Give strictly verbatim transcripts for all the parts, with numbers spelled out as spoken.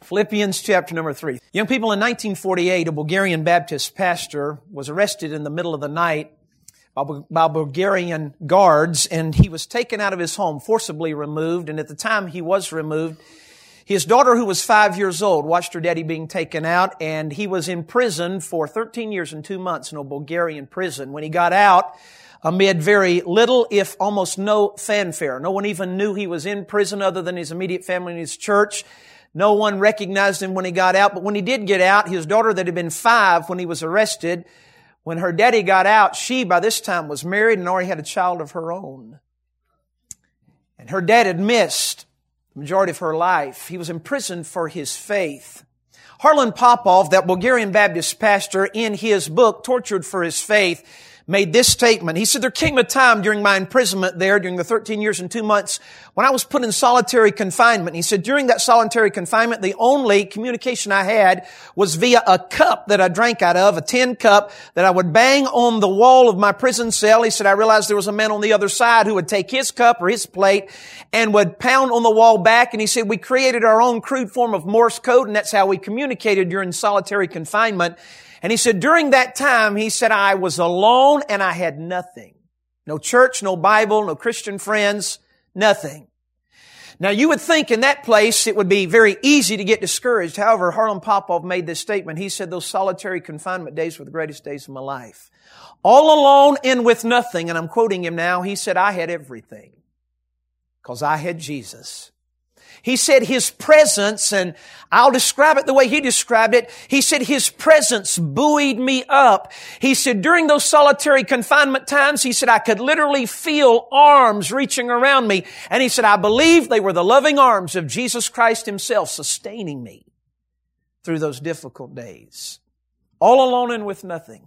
Philippians chapter number three. Young people, in nineteen forty-eight, a Bulgarian Baptist pastor was arrested in the middle of the night by, by Bulgarian guards, and he was taken out of his home, forcibly removed, and at the time he was removed, his daughter, who was five years old, watched her daddy being taken out, and he was in prison for thirteen years and two months in a Bulgarian prison. When he got out, amid very little, if almost no fanfare, no one even knew he was in prison other than his immediate family and his church. No one recognized him when he got out, but when he did get out, his daughter that had been five when he was arrested, when her daddy got out, she by this time was married and already had a child of her own. And her dad had missed the majority of her life. He was imprisoned for his faith. Harlan Popov, that Bulgarian Baptist pastor, in his book, Tortured for His Faith, made this statement. He said, there came a time during my imprisonment there, during the thirteen years and two months, when I was put in solitary confinement. He said, during that solitary confinement, the only communication I had was via a cup that I drank out of, a tin cup that I would bang on the wall of my prison cell. He said, I realized there was a man on the other side who would take his cup or his plate and would pound on the wall back. And he said, we created our own crude form of Morse code, and that's how we communicated during solitary confinement. And he said, during that time, he said, I was alone and I had nothing. No church, no Bible, no Christian friends, nothing. Now, you would think in that place it would be very easy to get discouraged. However, Harlan Popov made this statement. He said, those solitary confinement days were the greatest days of my life. All alone and with nothing, and I'm quoting him now, he said, I had everything because I had Jesus. He said His presence, and I'll describe it the way he described it. He said His presence buoyed me up. He said during those solitary confinement times, he said I could literally feel arms reaching around me. And he said I believe they were the loving arms of Jesus Christ Himself sustaining me through those difficult days. All alone and with nothing.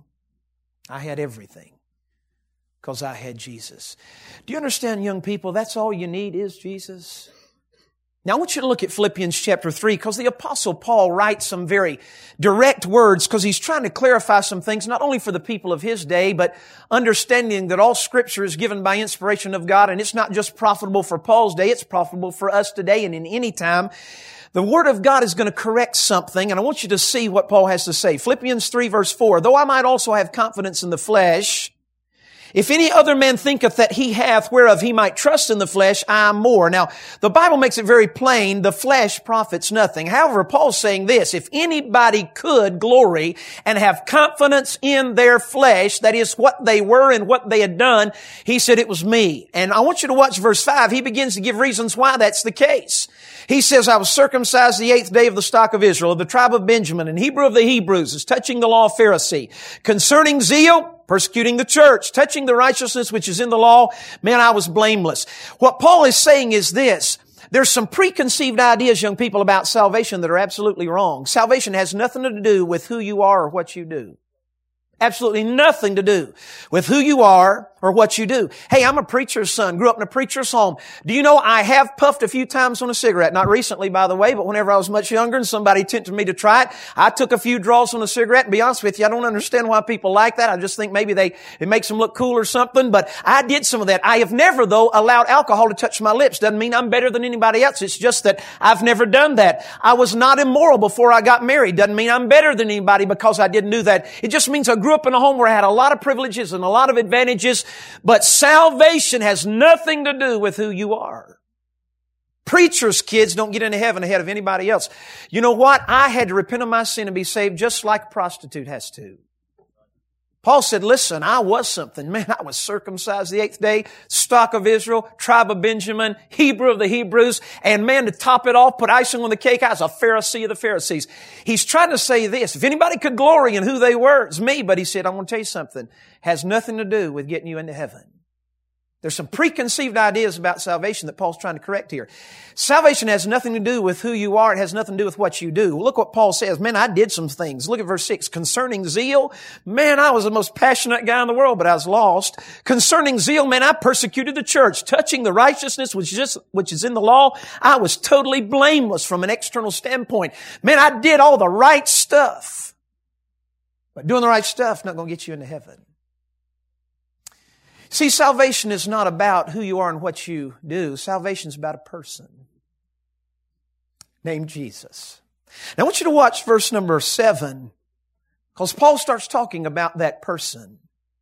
I had everything because I had Jesus. Do you understand, young people? That's all you need is Jesus. Now, I want you to look at Philippians chapter three because the Apostle Paul writes some very direct words because he's trying to clarify some things, not only for the people of his day, but understanding that all Scripture is given by inspiration of God, and it's not just profitable for Paul's day, it's profitable for us today and in any time. The Word of God is going to correct something, and I want you to see what Paul has to say. Philippians three verse four, though I might also have confidence in the flesh, if any other man thinketh that he hath whereof he might trust in the flesh, I am more. Now, the Bible makes it very plain, the flesh profits nothing. However, Paul's saying this, if anybody could glory and have confidence in their flesh, that is what they were and what they had done, he said it was me. And I want you to watch verse five. He begins to give reasons why that's the case. He says, I was circumcised the eighth day of the stock of Israel, of the tribe of Benjamin, and Hebrew of the Hebrews, as touching the law of Pharisee. Concerning zeal, persecuting the church, touching the righteousness which is in the law, man, I was blameless. What Paul is saying is this. There's some preconceived ideas, young people, about salvation that are absolutely wrong. Salvation has nothing to do with who you are or what you do. Absolutely nothing to do with who you are or what you do. Hey, I'm a preacher's son, grew up in a preacher's home. Do you know I have puffed a few times on a cigarette? Not recently, by the way, but whenever I was much younger and somebody tempted me to try it, I took a few draws on a cigarette. And to be honest with you, I don't understand why people like that. I just think maybe they, it makes them look cool or something, but I did some of that. I have never, though, allowed alcohol to touch my lips. Doesn't mean I'm better than anybody else. It's just that I've never done that. I was not immoral before I got married. Doesn't mean I'm better than anybody because I didn't do that. It just means I grew up in a home where I had a lot of privileges and a lot of advantages, but salvation has nothing to do with who you are. Preachers' kids don't get into heaven ahead of anybody else. You know what? I had to repent of my sin and be saved just like a prostitute has to. Paul said, listen, I was something. Man, I was circumcised the eighth day, stock of Israel, tribe of Benjamin, Hebrew of the Hebrews, and man, to top it off, put icing on the cake, I was a Pharisee of the Pharisees. He's trying to say this. If anybody could glory in who they were, it's me. But he said, I want to tell you something. Has nothing to do with getting you into heaven. There's some preconceived ideas about salvation that Paul's trying to correct here. Salvation has nothing to do with who you are. It has nothing to do with what you do. Look what Paul says. Man, I did some things. Look at verse six. Concerning zeal, man, I was the most passionate guy in the world, but I was lost. Concerning zeal, man, I persecuted the church. Touching the righteousness which is, just, which is in the law, I was totally blameless from an external standpoint. Man, I did all the right stuff. But doing the right stuff is not going to get you into heaven. See, salvation is not about who you are and what you do. Salvation is about a person named Jesus. Now I want you to watch verse number seven, because Paul starts talking about that person.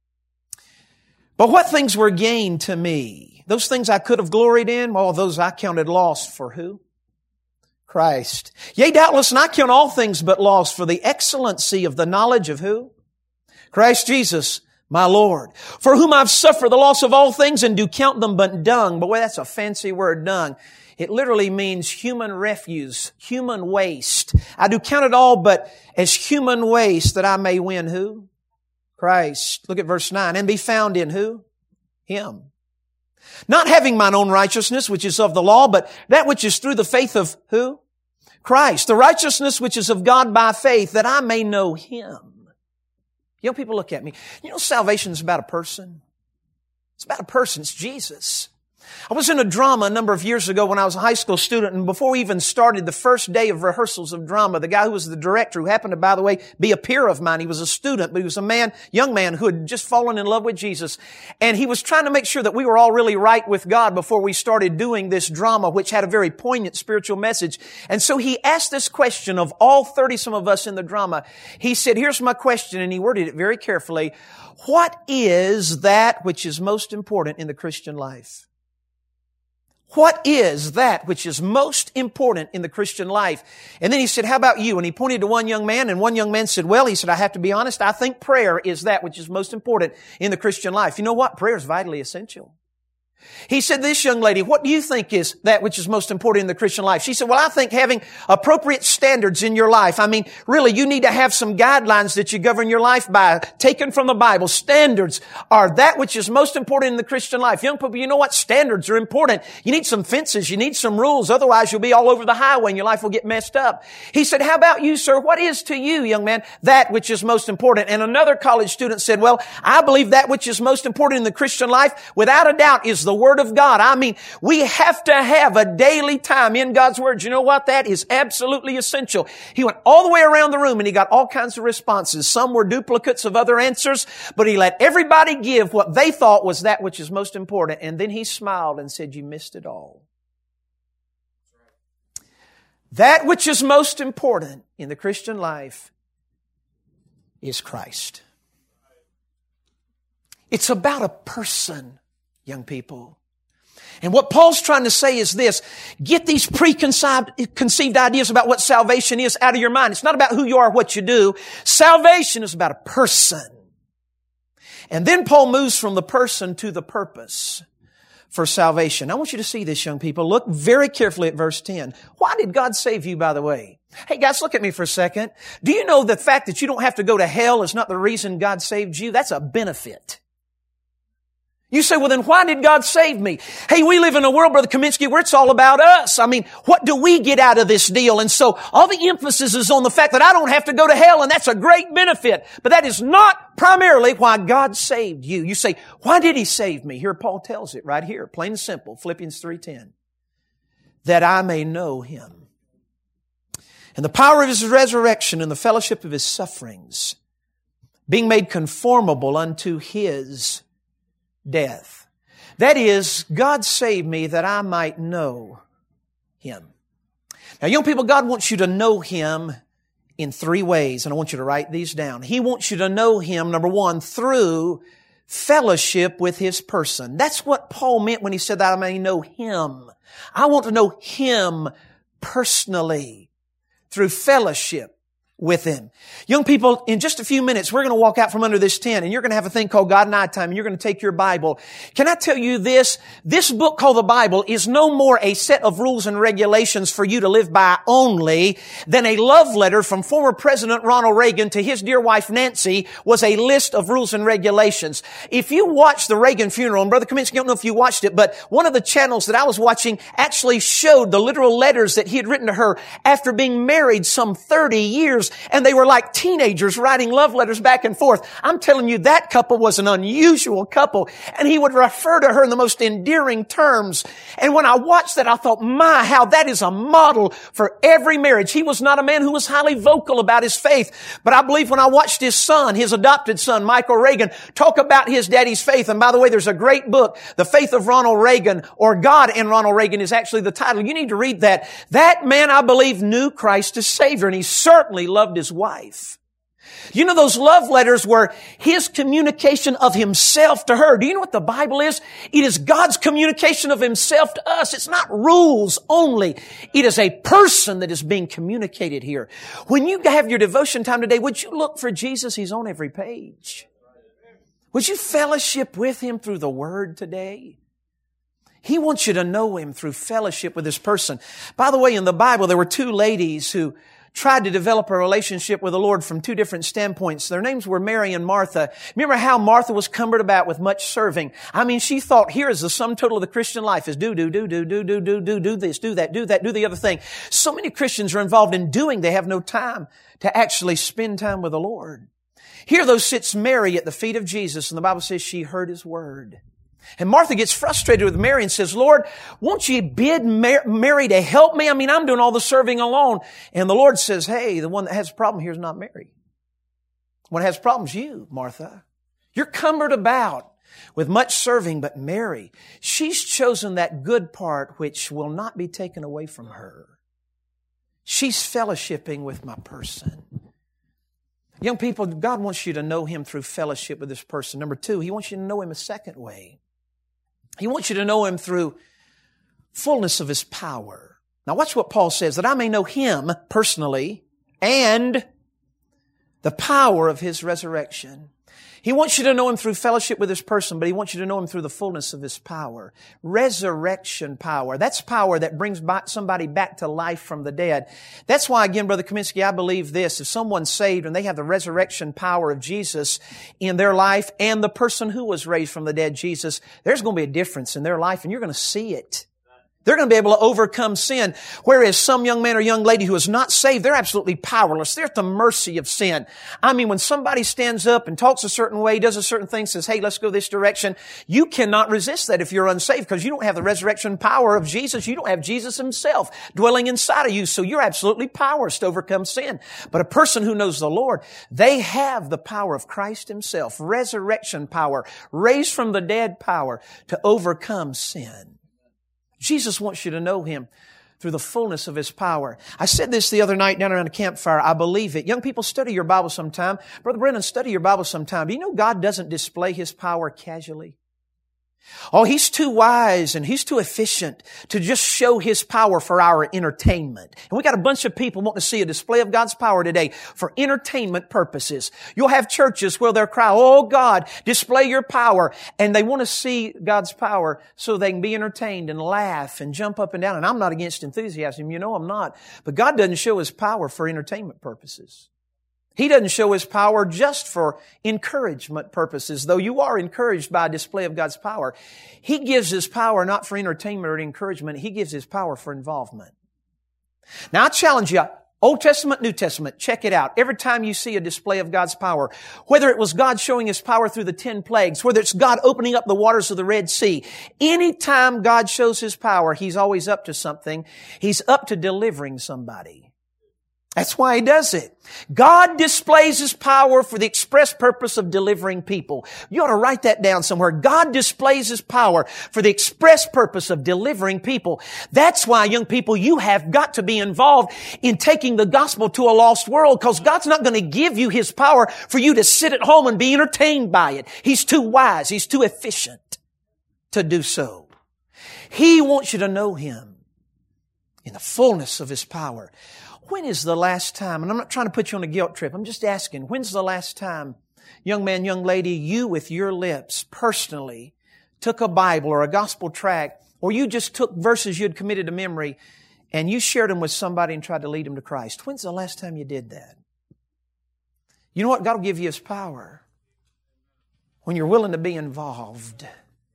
But what things were gained to me? Those things I could have gloried in, well, those I counted lost for who? Christ. Yea, doubtless, and I count all things but loss for the excellency of the knowledge of who? Christ Jesus, my Lord, for whom I've suffered the loss of all things and do count them but dung. But boy, that's a fancy word, dung. It literally means human refuse, human waste. I do count it all but as human waste that I may win who? Christ. Look at verse nine. And be found in who? Him. Not having mine own righteousness, which is of the law, but that which is through the faith of who? Christ. The righteousness which is of God by faith, that I may know Him. Young people, look at me. You know, salvation is about a person. It's about a person. It's Jesus. I was in a drama a number of years ago when I was a high school student, and before we even started the first day of rehearsals of drama, the guy who was the director, who happened to, by the way, be a peer of mine, he was a student, but he was a man, young man who had just fallen in love with Jesus, and he was trying to make sure that we were all really right with God before we started doing this drama, which had a very poignant spiritual message. And so he asked this question of all thirty-some of us in the drama. He said, here's my question, and he worded it very carefully. What is that which is most important in the Christian life? What is that which is most important in the Christian life? And then he said, how about you? And he pointed to one young man, and one young man said, well, he said, I have to be honest, I think prayer is that which is most important in the Christian life. You know what? Prayer is vitally essential. He said, this young lady, what do you think is that which is most important in the Christian life? She said, well, I think having appropriate standards in your life. I mean, really, you need to have some guidelines that you govern your life by, taken from the Bible. Standards are that which is most important in the Christian life. Young people, you know what? Standards are important. You need some fences. You need some rules. Otherwise, you'll be all over the highway and your life will get messed up. He said, how about you, sir? What is to you, young man, that which is most important? And another college student said, well, I believe that which is most important in the Christian life, without a doubt, is the Word of God. I mean, we have to have a daily time in God's Word. You know what? That is absolutely essential. He went all the way around the room and he got all kinds of responses. Some were duplicates of other answers, but he let everybody give what they thought was that which is most important. And then he smiled and said, you missed it all. That which is most important in the Christian life is Christ. It's about a person, young people. And what Paul's trying to say is this: get these preconceived conceived ideas about what salvation is out of your mind. It's not about who you are, what you do. Salvation is about a person. And then Paul moves from the person to the purpose for salvation. I want you to see this, young people. Look very carefully at verse ten. Why did God save you, by the way? Hey guys, look at me for a second. Do you know the fact that you don't have to go to hell is not the reason God saved you? That's a benefit. You say, well then why did God save me? Hey, we live in a world, Brother Kaminsky, where it's all about us. I mean, what do we get out of this deal? And so all the emphasis is on the fact that I don't have to go to hell, and that's a great benefit. But that is not primarily why God saved you. You say, why did He save me? Here Paul tells it right here, plain and simple, Philippians three ten. That I may know Him, and the power of His resurrection and the fellowship of His sufferings, being made conformable unto His death. That is, God saved me that I might know Him. Now, young people, God wants you to know Him in three ways, and I want you to write these down. He wants you to know Him, number one, through fellowship with His person. That's what Paul meant when he said that I may know Him. I want to know Him personally through fellowship with Him. Young people, in just a few minutes, we're going to walk out from under this tent and you're going to have a thing called God Night Time, and you're going to take your Bible. Can I tell you this? This book called the Bible is no more a set of rules and regulations for you to live by only than a love letter from former President Ronald Reagan to his dear wife Nancy was a list of rules and regulations. If you watched the Reagan funeral, and Brother Kaminsky, I don't know if you watched it, but one of the channels that I was watching actually showed the literal letters that he had written to her after being married some thirty years years, and they were like teenagers writing love letters back and forth. I'm telling you, that couple was an unusual couple, and he would refer to her in the most endearing terms. And when I watched that, I thought, my, how that is a model for every marriage. He was not a man who was highly vocal about his faith, but I believe when I watched his son, his adopted son, Michael Reagan, talk about his daddy's faith, and by the way, there's a great book, The Faith of Ronald Reagan, or God and Ronald Reagan is actually the title. You need to read that. That man, I believe, knew Christ as Savior, and he certainly loved his wife. You know, those love letters were his communication of himself to her. Do you know what the Bible is? It is God's communication of himself to us. It's not rules only. It is a person that is being communicated here. When you have your devotion time today, would you look for Jesus? He's on every page. Would you fellowship with Him through the Word today? He wants you to know Him through fellowship with this person. By the way, in the Bible, there were two ladies who tried to develop a relationship with the Lord from two different standpoints. Their names were Mary and Martha. Remember how Martha was cumbered about with much serving? I mean, she thought, here is the sum total of the Christian life is do, do, do, do, do, do, do, do, do this, do that, do that, do the other thing. So many Christians are involved in doing. They have no time to actually spend time with the Lord. Here, though, sits Mary at the feet of Jesus, and the Bible says she heard His word. And Martha gets frustrated with Mary and says, Lord, won't you bid Mary to help me? I mean, I'm doing all the serving alone. And the Lord says, hey, the one that has a problem here is not Mary. The one that has problems, you, Martha. You're cumbered about with much serving, but Mary, she's chosen that good part which will not be taken away from her. She's fellowshipping with my person. Young people, God wants you to know Him through fellowship with this person. Number two, He wants you to know Him a second way. He wants you to know Him through fullness of His power. Now watch what Paul says, that I may know Him personally and the power of His resurrection. He wants you to know Him through fellowship with His person, but He wants you to know Him through the fullness of His power. Resurrection power. That's power that brings somebody back to life from the dead. That's why, again, Brother Kaminsky, I believe this. If someone's saved and they have the resurrection power of Jesus in their life and the person who was raised from the dead, Jesus, there's going to be a difference in their life, and you're going to see it. They're going to be able to overcome sin. Whereas some young man or young lady who is not saved, they're absolutely powerless. They're at the mercy of sin. I mean, when somebody stands up and talks a certain way, does a certain thing, says, hey, let's go this direction, you cannot resist that if you're unsaved because you don't have the resurrection power of Jesus. You don't have Jesus Himself dwelling inside of you. So you're absolutely powerless to overcome sin. But a person who knows the Lord, they have the power of Christ Himself, resurrection power, raised from the dead power to overcome sin. Jesus wants you to know Him through the fullness of His power. I said this the other night down around a campfire. I believe it. Young people, study your Bible sometime. Brother Brennan, study your Bible sometime. Do you know God doesn't display His power casually? Oh, He's too wise and He's too efficient to just show His power for our entertainment. And we got a bunch of people wanting to see a display of God's power today for entertainment purposes. You'll have churches where they'll cry, oh God, display your power. And they want to see God's power so they can be entertained and laugh and jump up and down. And I'm not against enthusiasm. You know I'm not. But God doesn't show His power for entertainment purposes. He doesn't show His power just for encouragement purposes, though you are encouraged by a display of God's power. He gives His power not for entertainment or encouragement. He gives His power for involvement. Now, I challenge you, Old Testament, New Testament, check it out. Every time you see a display of God's power, whether it was God showing His power through the ten plagues, whether it's God opening up the waters of the Red Sea, anytime God shows His power, He's always up to something. He's up to delivering somebody. That's why He does it. God displays His power for the express purpose of delivering people. You ought to write that down somewhere. God displays His power for the express purpose of delivering people. That's why, young people, you have got to be involved in taking the gospel to a lost world, because God's not going to give you His power for you to sit at home and be entertained by it. He's too wise. He's too efficient to do so. He wants you to know Him in the fullness of His power. When is the last time, and I'm not trying to put you on a guilt trip, I'm just asking, when's the last time, young man, young lady, you with your lips personally took a Bible or a gospel tract, or you just took verses you'd committed to memory and you shared them with somebody and tried to lead them to Christ? When's the last time you did that? You know what? God will give you His power when you're willing to be involved.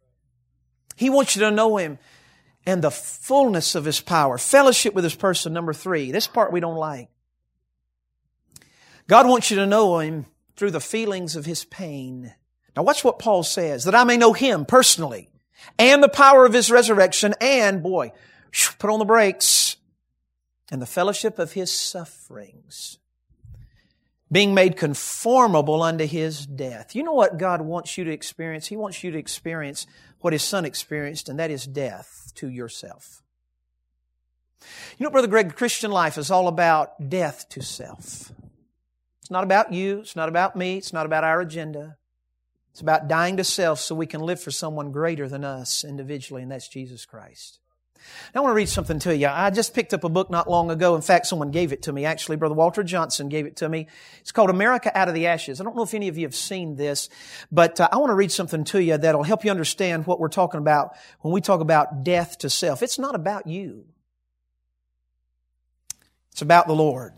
He wants you to know Him and the fullness of His power. Fellowship with His person, number three. This part we don't like. God wants you to know Him through the feelings of His pain. Now watch what Paul says, that I may know Him personally and the power of His resurrection and, boy, put on the brakes, and the fellowship of His sufferings, being made conformable unto His death. You know what God wants you to experience? He wants you to experience what His Son experienced, and that is death to yourself. You know, Brother Greg, the Christian life is all about death to self. It's not about you. It's not about me. It's not about our agenda. It's about dying to self so we can live for someone greater than us individually, and that's Jesus Christ. Now I want to read something to you. I just picked up a book not long ago. In fact, someone gave it to me. Actually, Brother Walter Johnson gave it to me. It's called America Out of the Ashes. I don't know if any of you have seen this, but uh, I want to read something to you that'll help you understand what we're talking about when we talk about death to self. It's not about you. It's about the Lord.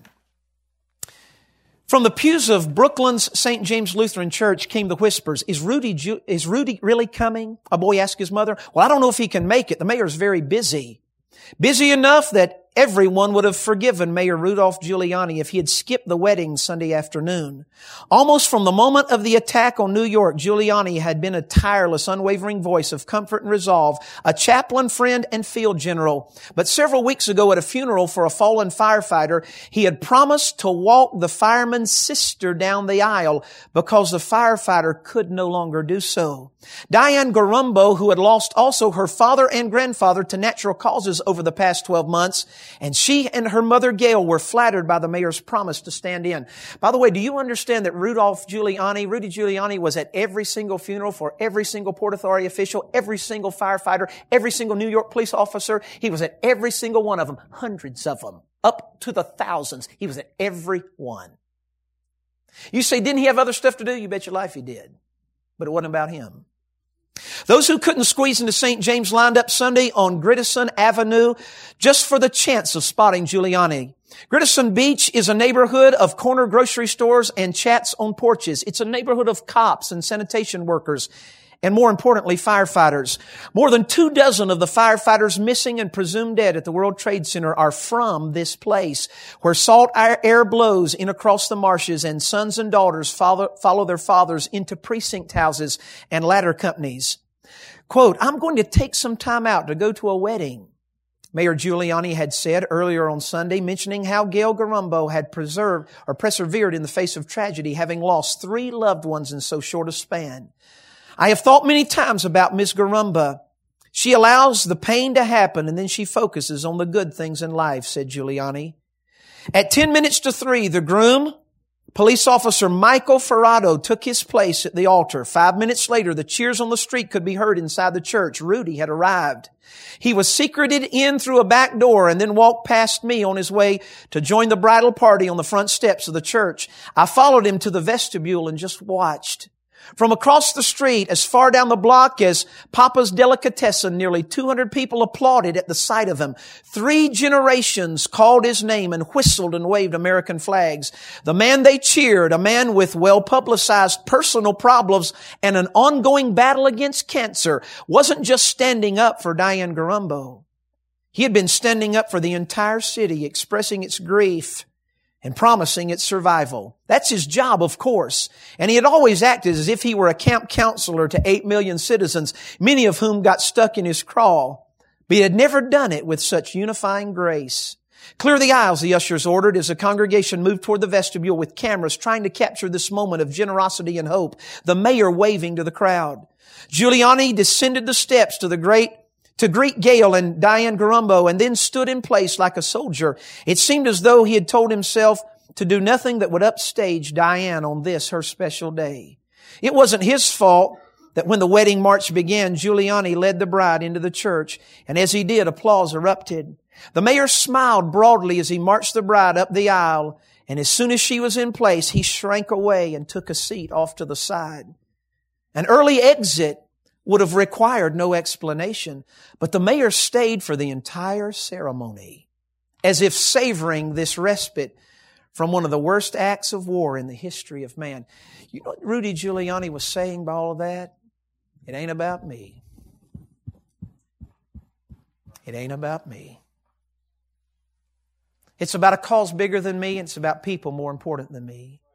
From the pews of Brooklyn's Saint James Lutheran Church came the whispers, is Rudy, Ju- is Rudy really coming? A boy asked his mother. Well, I don't know if he can make it. The mayor's very busy. Busy enough that everyone would have forgiven Mayor Rudolph Giuliani if he had skipped the wedding Sunday afternoon. Almost from the moment of the attack on New York, Giuliani had been a tireless, unwavering voice of comfort and resolve, a chaplain, friend, and field general. But several weeks ago at a funeral for a fallen firefighter, he had promised to walk the fireman's sister down the aisle because the firefighter could no longer do so. Diane Garumbo, who had lost also her father and grandfather to natural causes over the past twelve months, and she and her mother Gail were flattered by the mayor's promise to stand in. By the way, do you understand that Rudolph Giuliani, Rudy Giuliani was at every single funeral for every single Port Authority official, every single firefighter, every single New York police officer? He was at every single one of them, hundreds of them, up to the thousands. He was at every one. You say, didn't he have other stuff to do? You bet your life he did. But it wasn't about him. Those who couldn't squeeze into Saint James lined up Sunday on Grittisson Avenue just for the chance of spotting Giuliani. Grittisson Beach is a neighborhood of corner grocery stores and chats on porches. It's a neighborhood of cops and sanitation workers, and more importantly, firefighters. More than two dozen of the firefighters missing and presumed dead at the World Trade Center are from this place, where salt air blows in across the marshes and sons and daughters follow, follow their fathers into precinct houses and ladder companies. Quote, I'm going to take some time out to go to a wedding, Mayor Giuliani had said earlier on Sunday, mentioning how Gail Garumbo had preserved or persevered in the face of tragedy, having lost three loved ones in so short a span. I have thought many times about Miss Garumba. She allows the pain to happen and then she focuses on the good things in life, said Giuliani. At ten minutes to three, the groom, police officer Michael Ferrado, took his place at the altar. Five minutes later, the cheers on the street could be heard inside the church. Rudy had arrived. He was secreted in through a back door and then walked past me on his way to join the bridal party on the front steps of the church. I followed him to the vestibule and just watched. From across the street, as far down the block as Papa's Delicatessen, nearly two hundred people applauded at the sight of him. Three generations called his name and whistled and waved American flags. The man they cheered, a man with well-publicized personal problems and an ongoing battle against cancer, wasn't just standing up for Diane Garumbo. He had been standing up for the entire city, expressing its grief and promising its survival. That's his job, of course. And he had always acted as if he were a camp counselor to eight million citizens, many of whom got stuck in his crawl. But he had never done it with such unifying grace. Clear the aisles, the ushers ordered, as the congregation moved toward the vestibule with cameras trying to capture this moment of generosity and hope, the mayor waving to the crowd. Giuliani descended the steps to the great to greet Gail and Diane Garumbo, and then stood in place like a soldier. It seemed as though he had told himself to do nothing that would upstage Diane on this, her special day. It wasn't his fault that when the wedding march began, Giuliani led the bride into the church, and as he did, applause erupted. The mayor smiled broadly as he marched the bride up the aisle, and as soon as she was in place, he shrank away and took a seat off to the side. An early exit would have required no explanation, but the mayor stayed for the entire ceremony, as if savoring this respite from one of the worst acts of war in the history of man. You know what Rudy Giuliani was saying by all of that? It ain't about me. It ain't about me. It's about a cause bigger than me, and it's about people more important than me.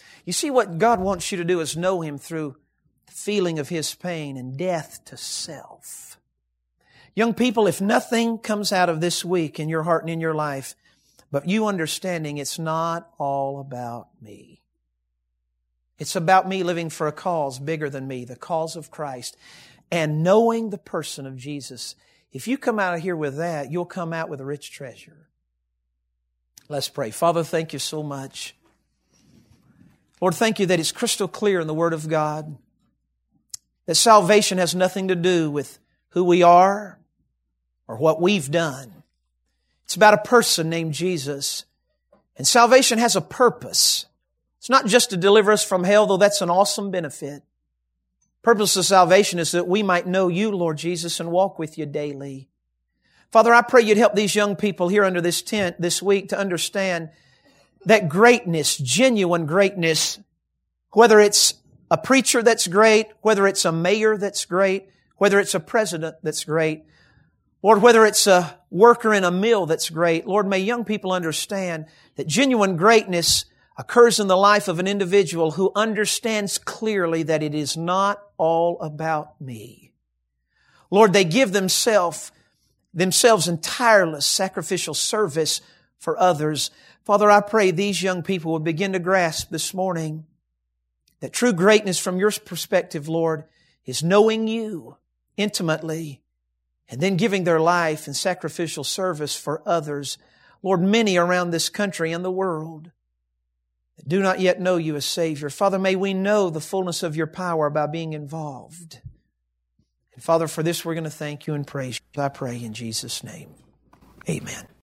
You see, what God wants you to do is know Him through the feeling of His pain and death to self. Young people, if nothing comes out of this week in your heart and in your life, but you understanding it's not all about me. It's about me living for a cause bigger than me, the cause of Christ, and knowing the person of Jesus. If you come out of here with that, you'll come out with a rich treasure. Let's pray. Father, thank You so much. Lord, thank You that it's crystal clear in the Word of God that salvation has nothing to do with who we are or what we've done. It's about a person named Jesus. And salvation has a purpose. It's not just to deliver us from hell, though that's an awesome benefit. Purpose of salvation is that we might know You, Lord Jesus, and walk with You daily. Father, I pray You'd help these young people here under this tent this week to understand that greatness, genuine greatness, whether it's a preacher that's great, whether it's a mayor that's great, whether it's a president that's great, Lord, whether it's a worker in a mill that's great, Lord, may young people understand that genuine greatness occurs in the life of an individual who understands clearly that it is not all about me. Lord, they give themselves, themselves in tireless sacrificial service for others. Father, I pray these young people will begin to grasp this morning that true greatness from Your perspective, Lord, is knowing You intimately and then giving their life in sacrificial service for others. Lord, many around this country and the world that do not yet know You as Savior. Father, may we know the fullness of Your power by being involved. And Father, for this we're going to thank You and praise You. I pray in Jesus' name. Amen.